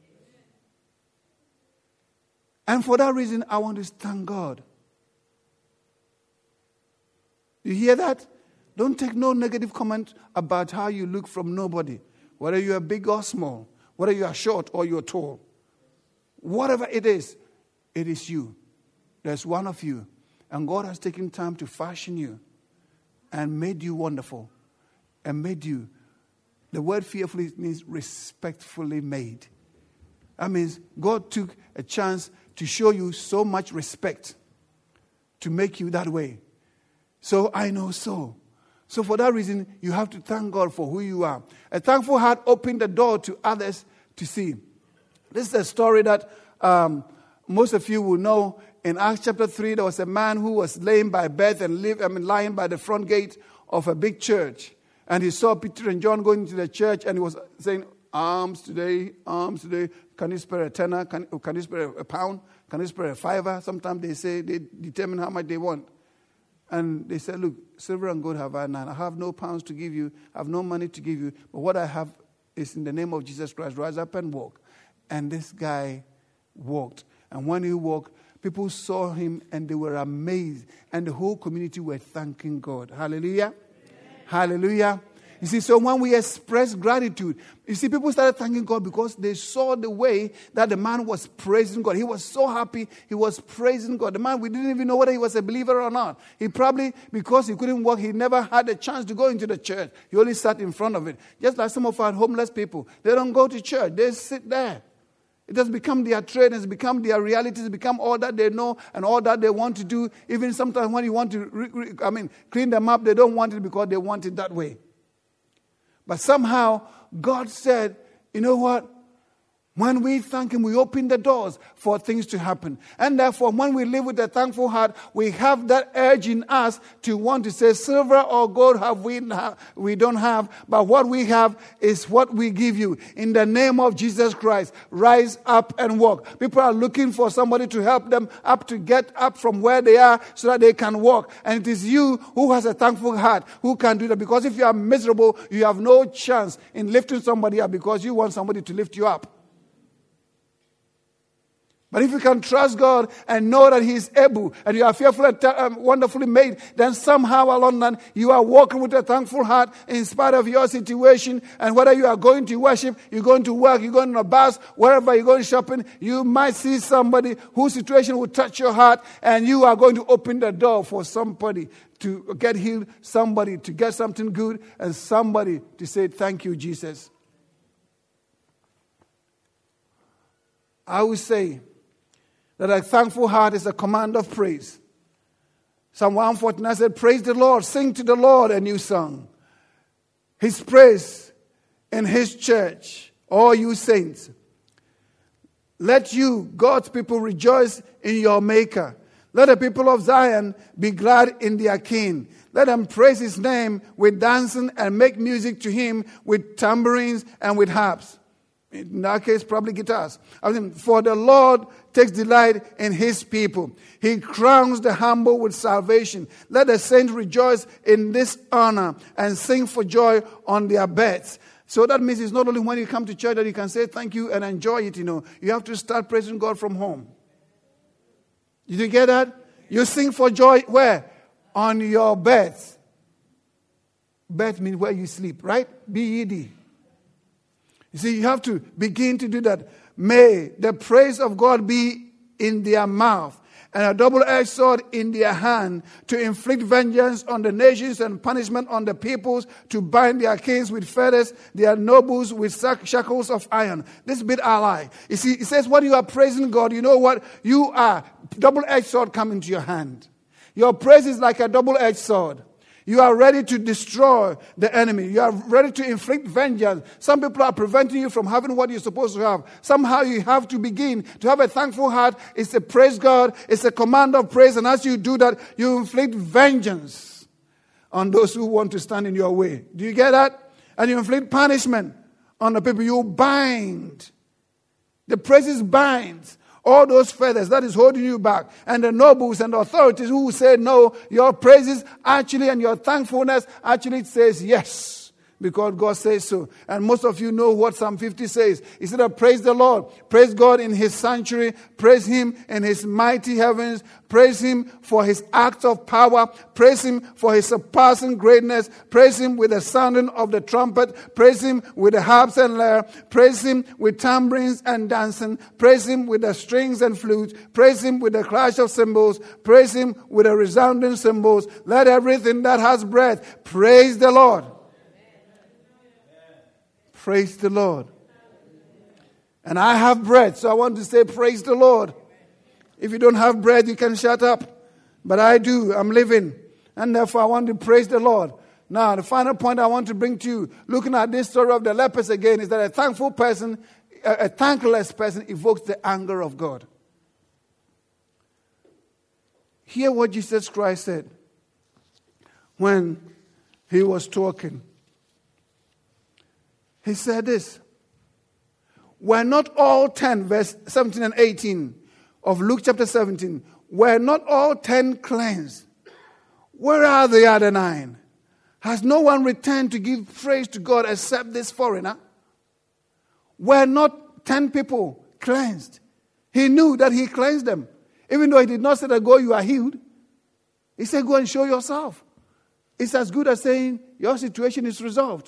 And for that reason, I want to thank God. You hear that? Don't take no negative comment about how you look from nobody. Whether you are big or small. Whether you are short or you're tall. Whatever it is, it is you. There's one of you. And God has taken time to fashion you and made you wonderful. And made you. The word fearfully means respectfully made. That means God took a chance to show you so much respect to make you that way. So I know so. So for that reason, you have to thank God for who you are. A thankful heart opened the door to others to see. This is a story that um, most of you will know. In Acts chapter three, there was a man who was lame by birth and lived, I mean, lying by the front gate of a big church. And he saw Peter and John going to the church, and he was saying, alms today, alms today. Can you spare a tenner? Can, can you spare a pound? Can you spare a fiver? Sometimes they say, they determine how much they want. And they said, look, silver and gold have I none. I have no pounds to give you. I have no money to give you. But what I have is in the name of Jesus Christ. Rise up and walk. And this guy walked. And when he walked, people saw him and they were amazed. And the whole community were thanking God. Hallelujah. Amen. Hallelujah. You see, so when we express gratitude, you see, people started thanking God because they saw the way that the man was praising God. He was so happy. He was praising God. The man, we didn't even know whether he was a believer or not. He probably, because he couldn't walk, he never had a chance to go into the church. He only sat in front of it. Just like some of our homeless people. They don't go to church. They sit there. It has become their trade, it's become their reality, it's become all that they know and all that they want to do. Even sometimes when you want to, re- re- I mean, clean them up, they don't want it because they want it that way. But somehow, God said, you know what? When we thank Him, we open the doors for things to happen. And therefore, when we live with a thankful heart, we have that urge in us to want to say, silver or gold have we not, we don't have, but what we have is what we give you. In the name of Jesus Christ, rise up and walk. People are looking for somebody to help them up to get up from where they are so that they can walk. And it is you who has a thankful heart who can do that. Because if you are miserable, you have no chance in lifting somebody up because you want somebody to lift you up. But if you can trust God and know that He is able and you are fearfully and um, wonderfully made, then somehow along that you are walking with a thankful heart in spite of your situation. And whether you are going to worship, you're going to work, you're going to a bus, wherever you're going shopping, you might see somebody whose situation will touch your heart and you are going to open the door for somebody to get healed, somebody to get something good, and somebody to say, thank you, Jesus. I would say that a thankful heart is a command of praise. Psalm one forty-nine said, praise the Lord, sing to the Lord a new song. His praise in His church, all you saints. Let you, God's people, rejoice in your Maker. Let the people of Zion be glad in their King. Let them praise His name with dancing and make music to Him with tambourines and with harps. In our case, probably guitars. I mean, for the Lord takes delight in his people. He crowns the humble with salvation. Let the saints rejoice in this honor and sing for joy on their beds. So that means it's not only when you come to church that you can say thank you and enjoy it, you know. You have to start praising God from home. Did you get that? You sing for joy where? On your beds. Bed means where you sleep, right? B E D. You see, you have to begin to do that. May the praise of God be in their mouth and a double-edged sword in their hand to inflict vengeance on the nations and punishment on the peoples, to bind their kings with fetters, their nobles with shackles of iron. This bit I like. You see, it says when you are praising God, you know what? You are double-edged sword coming to your hand. Your praise is like a double-edged sword. You are ready to destroy the enemy. You are ready to inflict vengeance. Some people are preventing you from having what you're supposed to have. Somehow you have to begin to have a thankful heart. It's a praise God. It's a command of praise. And as you do that, you inflict vengeance on those who want to stand in your way. Do you get that? And you inflict punishment on the people. You bind. The praises binds all those feathers that is holding you back. And the nobles and the authorities who say no, your praises actually and your thankfulness actually says yes. Because God says so. And most of you know what Psalm fifty says. He said, praise the Lord. Praise God in his sanctuary. Praise him in his mighty heavens. Praise him for his acts of power. Praise him for his surpassing greatness. Praise him with the sounding of the trumpet. Praise him with the harps and lyre. Praise him with tambourines and dancing. Praise him with the strings and flutes. Praise him with the clash of cymbals. Praise him with the resounding cymbals. Let everything that has breath praise the Lord. Praise the Lord. And I have bread, so I want to say praise the Lord. If you don't have bread, you can shut up. But I do. I'm living. And therefore, I want to praise the Lord. Now, the final point I want to bring to you, looking at this story of the lepers again, is that a thankful person, a, a thankless person evokes the anger of God. Hear what Jesus Christ said when he was talking. He said this, were not all ten, verse seventeen and eighteen of Luke chapter seventeen, were not all ten cleansed? Where are the other nine? Has no one returned to give praise to God except this foreigner? Were not ten people cleansed? He knew that he cleansed them. Even though he did not say that, go, you are healed. He said, go and show yourself. It's as good as saying, your situation is resolved.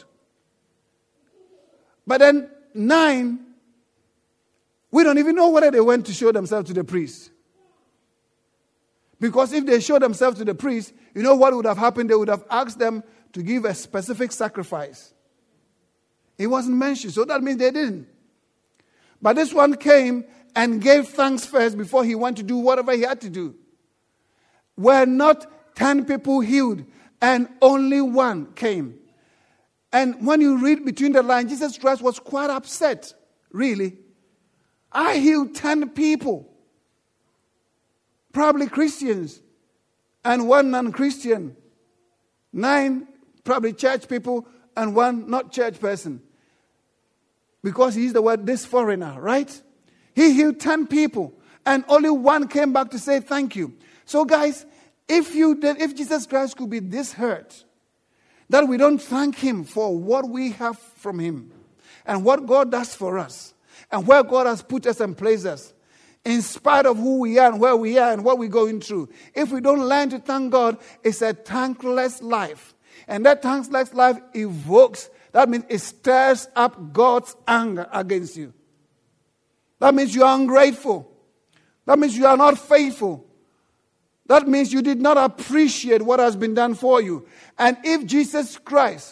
But then nine, we don't even know whether they went to show themselves to the priest. Because if they showed themselves to the priest, you know what would have happened? They would have asked them to give a specific sacrifice. It wasn't mentioned, so that means they didn't. But this one came and gave thanks first before he went to do whatever he had to do. Were not ten people healed and only one came? And when you read between the lines, Jesus Christ was quite upset, really. I healed ten people, probably Christians, and one non-Christian. Nine probably church people, and one not church person. Because he used the word this foreigner, right? He healed ten people, and only one came back to say thank you. So guys, if you did, if Jesus Christ could be this hurt, that we don't thank him for what we have from him and what God does for us and where God has put us and placed us, in spite of who we are and where we are and what we're going through. If we don't learn to thank God, it's a thankless life. And that thankless life evokes, that means it stirs up God's anger against you. That means you are ungrateful. That means you are not faithful. That means you did not appreciate what has been done for you. And if Jesus Christ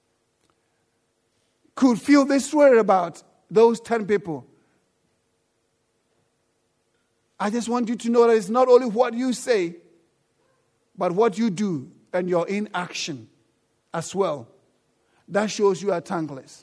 could feel this way about those ten people, I just want you to know that it's not only what you say, but what you do and your inaction as well. That shows you are thankless.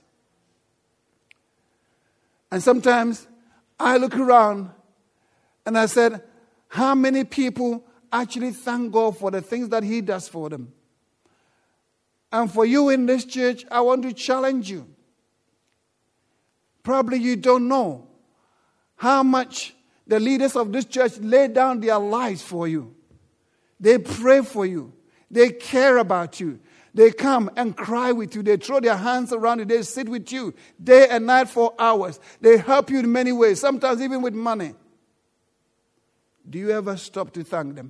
And sometimes I look around and I said, how many people actually thank God for the things that he does for them? And for you in this church, I want to challenge you. Probably you don't know how much the leaders of this church lay down their lives for you. They pray for you. They care about you. They come and cry with you. They throw their hands around you. They sit with you day and night for hours. They help you in many ways, sometimes even with money. Do you ever stop to thank them?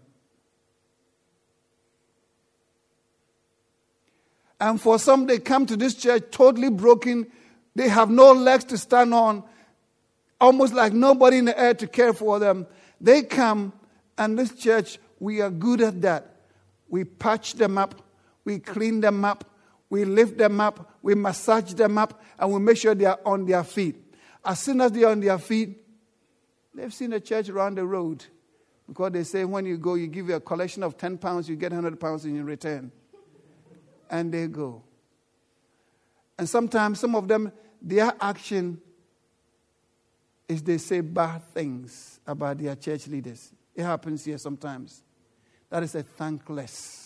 And for some, they come to this church totally broken. They have no legs to stand on, almost like nobody in the air to care for them. They come, and this church, we are good at that. We patch them up. We clean them up. We lift them up. We massage them up. And we make sure they are on their feet. As soon as they are on their feet, they've seen a church around the road. Because they say when you go, you give you a collection of ten pounds, you get one hundred pounds in return. And they go. And sometimes some of them, their action is they say bad things about their church leaders. It happens here sometimes. That is a thankless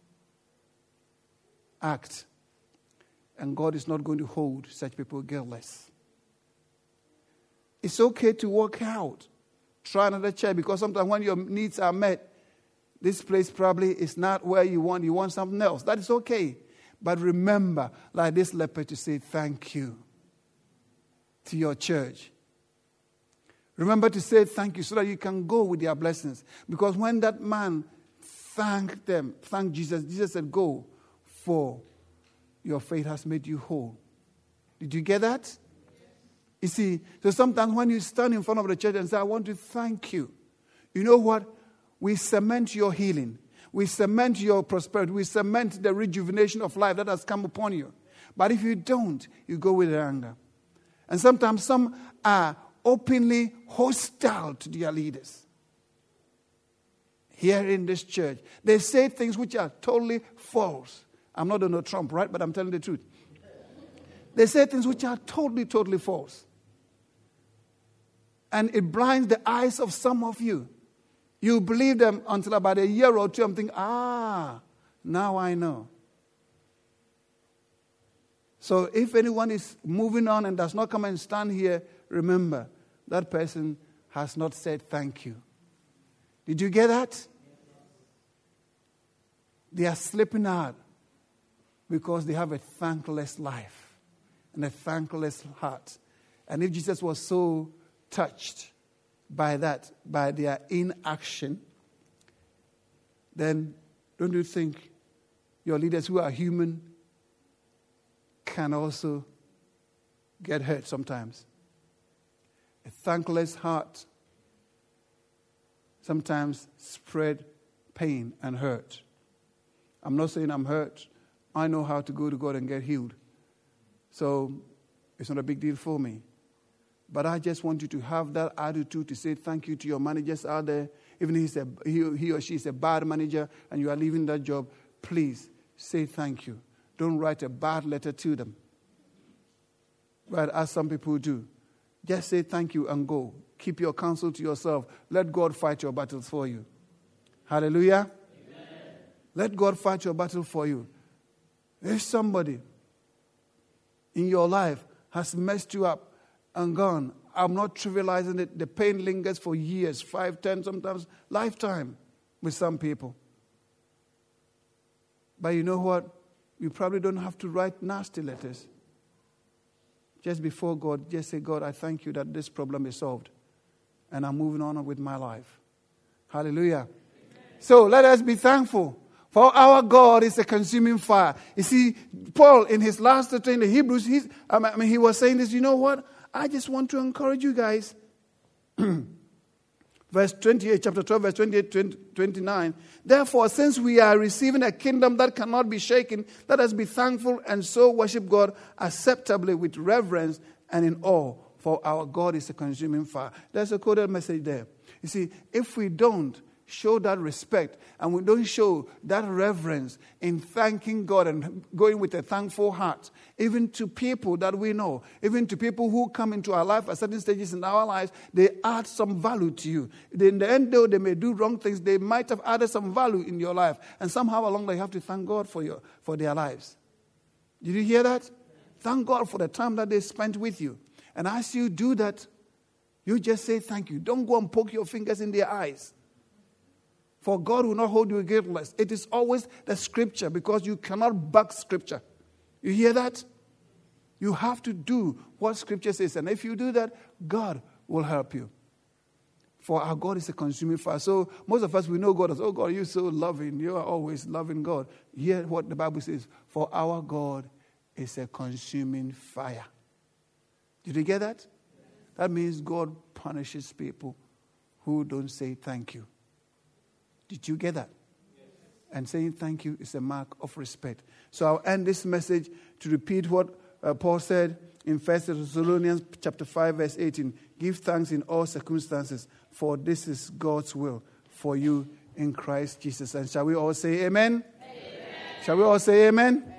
act. And God is not going to hold such people guiltless. It's okay to walk out. Try another church, because sometimes when your needs are met, this place probably is not where you want. You want something else. That is okay. But remember, like this leper, to say thank you to your church. Remember to say thank you so that you can go with their blessings. Because when that man thanked them, thanked Jesus, Jesus said, go, for your faith has made you whole. Did you get that? You see, so sometimes when you stand in front of the church and say, I want to thank you, you know what? We cement your healing. We cement your prosperity. We cement the rejuvenation of life that has come upon you. But if you don't, you go with anger. And sometimes some are openly hostile to their leaders. Here in this church, they say things which are totally false. I'm not Donald Trump, right? But I'm telling the truth. They say things which are totally, totally false. And it blinds the eyes of some of you. You believe them until about a year or two. I'm thinking, ah, now I know. So if anyone is moving on and does not come and stand here, remember, that person has not said thank you. Did you get that? They are slipping out because they have a thankless life and a thankless heart. And if Jesus was so touched by that, by their inaction, then don't you think your leaders who are human can also get hurt sometimes? A thankless heart sometimes spread pain and hurt. I'm not saying I'm hurt. I know how to go to God and get healed. So it's not a big deal for me. But I just want you to have that attitude to say thank you to your managers out there. Even if he's a, he, he or she is a bad manager and you are leaving that job, please say thank you. Don't write a bad letter to them. Right, as some people do. Just say thank you and go. Keep your counsel to yourself. Let God fight your battles for you. Hallelujah. Amen. Let God fight your battle for you. If somebody in your life has messed you up and gone, I'm not trivializing it. The pain lingers for years, five, ten, sometimes lifetime with some people. But you know what? You probably don't have to write nasty letters. Just before God, just say, God, I thank you that this problem is solved. And I'm moving on with my life. Hallelujah. Amen. So let us be thankful. For our God is a consuming fire. You see, Paul, in his last letter in the Hebrews, he's, I mean, he was saying this, you know what? I just want to encourage you guys. Verse twenty-eight, chapter twelve, verse twenty-eight, twenty-nine. Therefore, since we are receiving a kingdom that cannot be shaken, let us be thankful and so worship God acceptably with reverence and in awe. For our God is a consuming fire. There's a coded message there. You see, if we don't show that respect and we don't show that reverence in thanking God and going with a thankful heart, even to people that we know, even to people who come into our life at certain stages in our lives, they add some value to you. In the end, though they may do wrong things, they might have added some value in your life. And somehow along the way, you have to thank God for your for their lives. Did you hear that? Thank God for the time that they spent with you. And as you do that, you just say thank you. Don't go and poke your fingers in their eyes. For God will not hold you guiltless. It is always the scripture, because you cannot bug scripture. You hear that? You have to do what scripture says. And if you do that, God will help you. For our God is a consuming fire. So most of us, we know God as, oh God, you're so loving. You are always loving God. Hear what the Bible says. For our God is a consuming fire. Did you get that? That means God punishes people who don't say thank you. Did you get that? Yes. And saying thank you is a mark of respect. So I'll end this message to repeat what uh, Paul said in First Thessalonians chapter five, verse eighteen. Give thanks in all circumstances, for this is God's will for you in Christ Jesus. And shall we all say amen? Amen. Shall we all say amen?